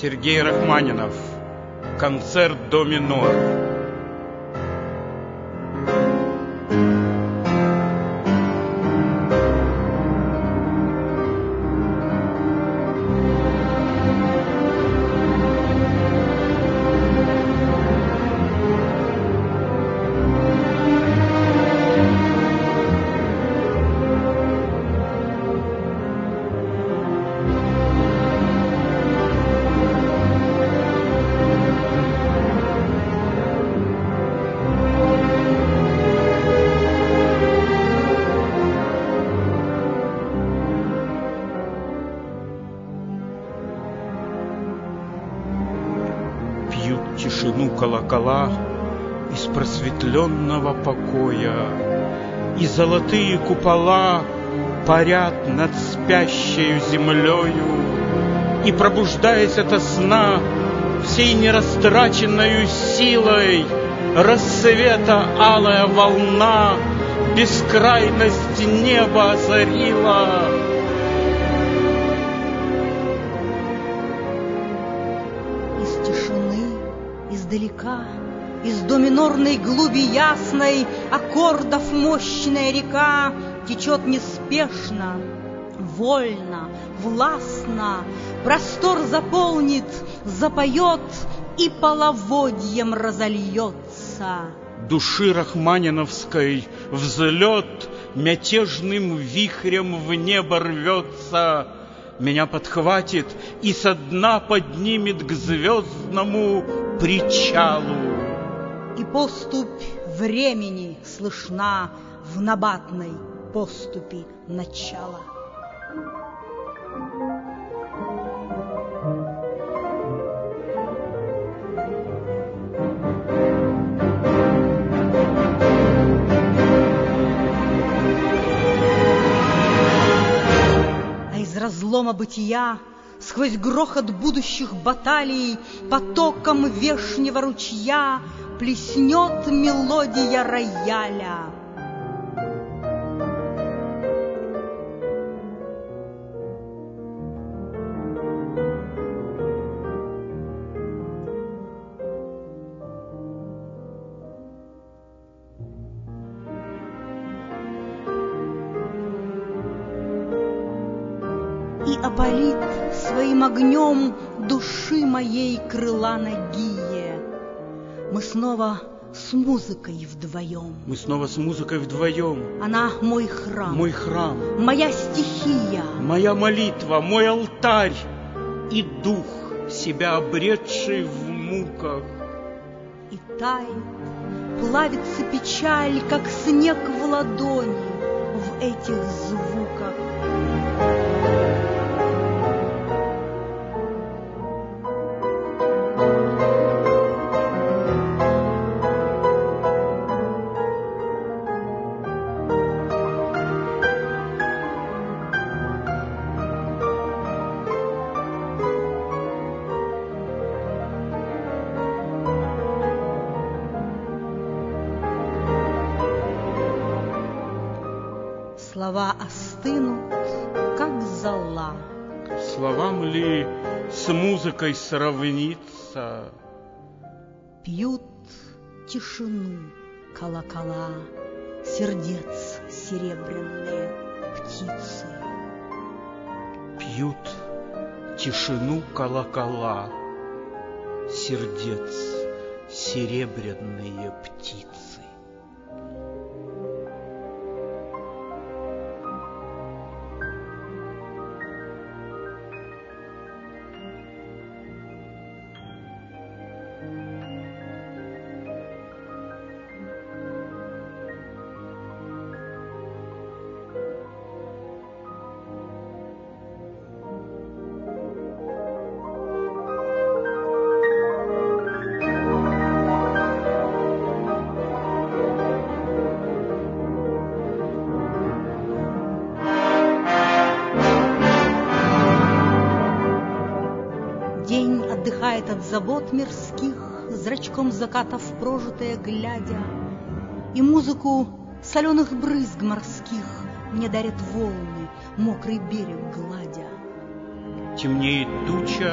Сергей Рахманинов. Концерт до минор. Тишину колокола из просветленного покоя, и золотые купола парят над спящею землею, и, пробуждаясь ото сна, всей нерастраченною силой рассвета алая волна бескрайность неба озарила. Издалека, из доминорной глуби ясной, аккордов мощная река течет неспешно, вольно, властно, простор заполнит, запоет и половодьем разольется. Души рахманиновской взлет мятежным вихрем в небо рвется, меня подхватит и со дна поднимет к звездному причалу. И поступь времени слышна в набатной поступи начала. Разлома бытия, сквозь грохот будущих баталий, потоком вешнего ручья плеснет мелодия рояля. И опалит своим огнем души моей крыла нагие. Мы снова с музыкой вдвоем. Мы снова с музыкой вдвоем. Она мой храм. Мой храм. Моя стихия. Моя молитва, мой алтарь. И дух, себя обретший в муках. И тает, плавится печаль, как снег в ладони в этих звуках. Слова остынут, как зола. Словам ли с музыкой сравниться? Пьют тишину колокола сердец серебряные птицы. Пьют тишину колокола сердец серебряные птицы. День отдыхает от забот мирских, зрачком заката в прожитое глядя, и музыку соленых брызг морских мне дарят волны, мокрый берег гладя. Темнеет туча,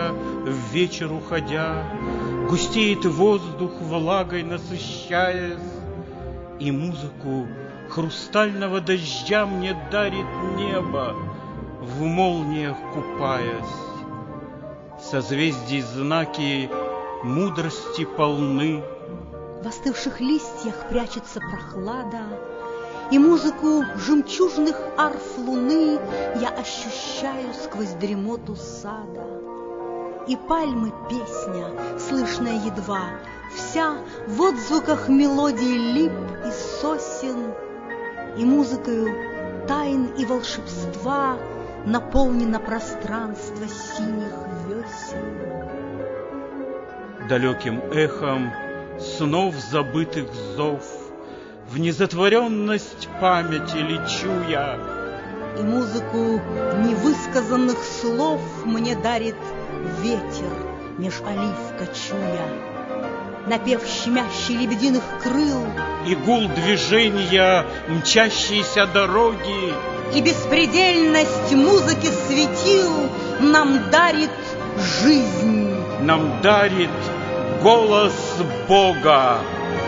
в вечер уходя, густеет воздух, влагой насыщаясь, и музыку хрустального дождя мне дарит небо, в молниях купаясь. Созвездий знаки мудрости полны. В остывших листьях прячется прохлада, и музыку жемчужных арф луны я ощущаю сквозь дремоту сада. И пальмы песня, слышная едва, вся в отзвуках мелодий лип и сосен, и музыкою тайн и волшебства наполнено пространство синих весен. Далеким эхом снов забытых зов в незатворенность памяти лечу я. И музыку невысказанных слов мне дарит ветер меж олив кочуя. Напев щемящий лебединых крыл и гул движения мчащейся дороги, и беспредельность музыки светил нам дарит жизнь, нам дарит голос Бога.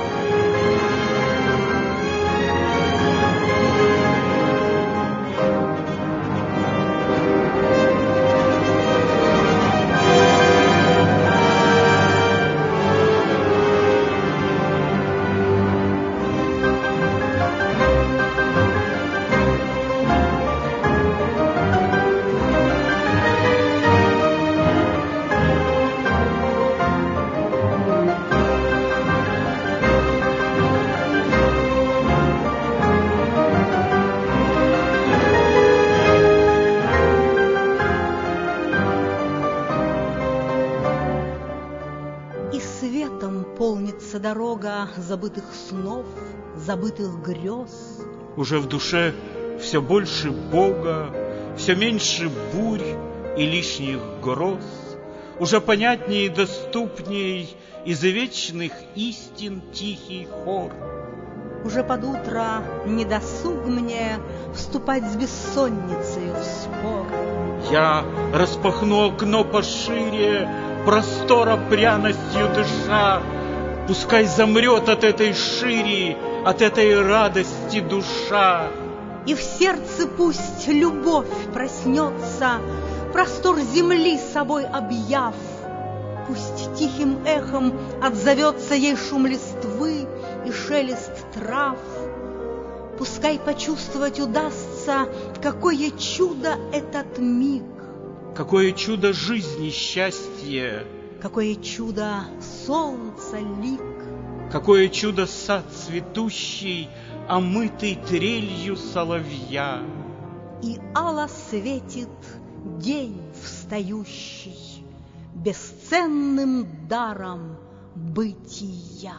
Полнится дорога забытых снов, забытых грез. Уже в душе все больше Бога, все меньше бурь и лишних гроз. Уже понятнее и доступней из вечных истин тихий хор. Уже под утро не досуг мне вступать с бессонницей в спор. Я распахну окно пошире, простора пряностью дыша. Пускай замрет от этой шири, от этой радости душа. И в сердце пусть любовь проснется, простор земли собой объяв. Пусть тихим эхом отзовется ей шум листвы и шелест трав. Пускай почувствовать удастся, какое чудо этот миг. Какое чудо жизни счастье. Какое чудо солнца лик. Какое чудо сад цветущий, омытый трелью соловья. И ало светит день встающий, бесценным даром бытия.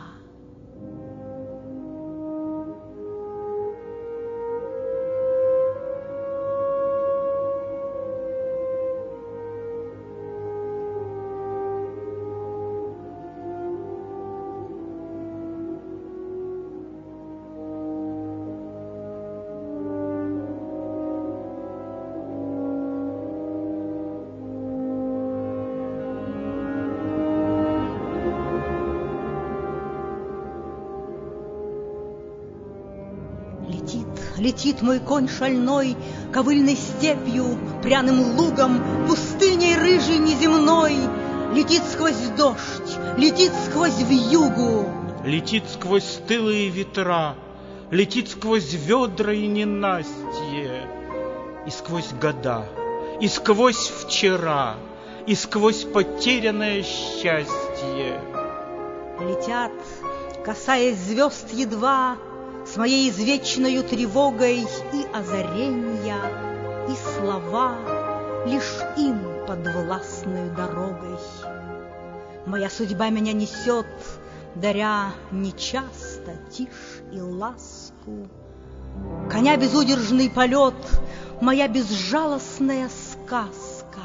Летит мой конь шальной ковыльной степью, пряным лугом, пустыней рыжей неземной. Летит сквозь дождь, летит сквозь вьюгу. Летит сквозь стылые ветра, летит сквозь ведра и ненастье. И сквозь года, и сквозь вчера, и сквозь потерянное счастье. Летят, касаясь звезд едва, с моей извечною тревогой и озаренья, и слова лишь им подвластною дорогой. Моя судьба меня несет, даря нечасто тишь и ласку. Коня безудержный полет, моя безжалостная сказка.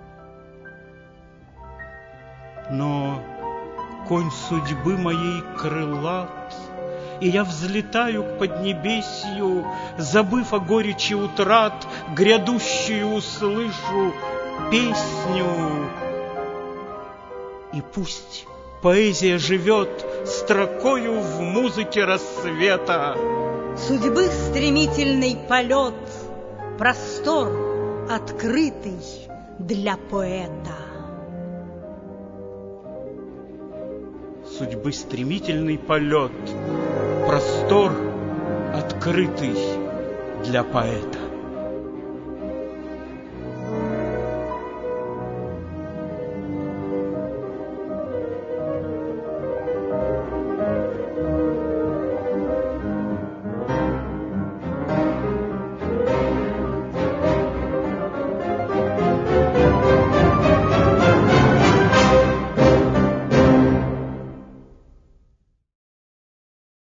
Но конь судьбы моей крылат, и я взлетаю к поднебесью, забыв о горечи утрат, грядущую услышу песню. пусть поэзия живет строкою в музыке рассвета. Судьбы стремительный полет, простор открытый для поэта. Судьбы стремительный полет, простор открытый для поэта.